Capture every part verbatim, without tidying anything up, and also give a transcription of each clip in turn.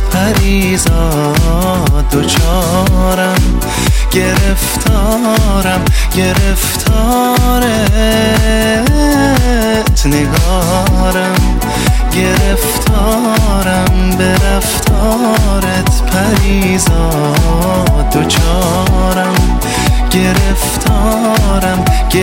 پریزاد دوچارم، گرفتارم گرفتارت نگارم، گرفتارم به رفتارت پریزاد دوچارم، گرفتارم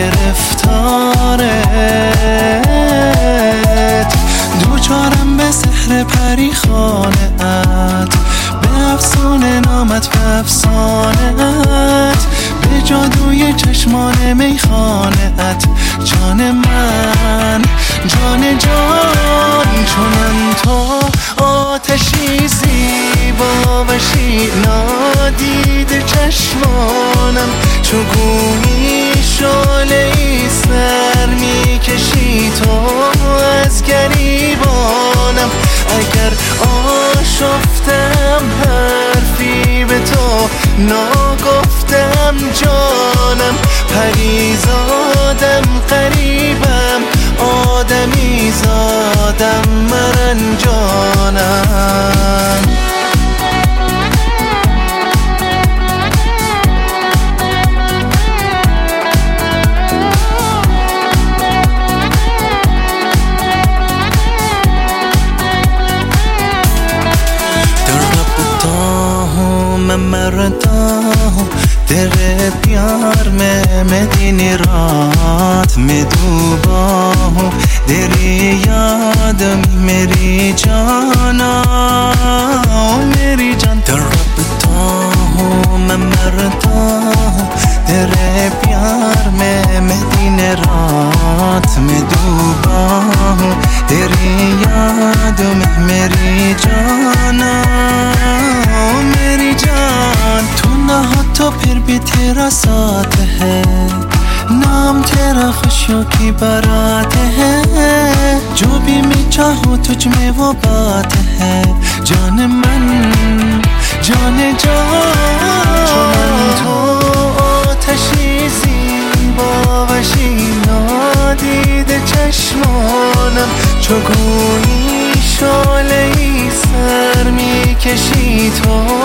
گرفتارت دوچارم به سحر پری خانه‌ات، به افسانه نامت به افسانه‌ات، به جادوی چشمان میخانه‌ات جان من جان جان چونم تو آتشی زیبا وشی نادیده چشمانم، چو گویی شعله‌ای سر میکشی تو از گریبانم، اگر آشفتم حرفی به تو ناگفتم جانم، پریزادم قریبم آدمی زادم مرنجانم. मैं मरता हूँ तेरे प्यार में, मैं दिन रात में डूबा हूँ तेरी याद में मेरी जाना, मेरी जान तड़पता हूँ मैं मरता हूँ तेरे प्यार में, मैं दिन रात में डूबा हूँ तेरी याद में मेरी जाना, मेरी जान तू ना हो तो फिर भी तेरा साथ है, नाम तेरा खुशियों की बारात है, जो भी मैं चाहूँ तुझ में वो बात है, जान मन जाने जान तो آتشی زیبا وشی نادیده چشمانم، چو گویی شعله‌ای سر میکشی تو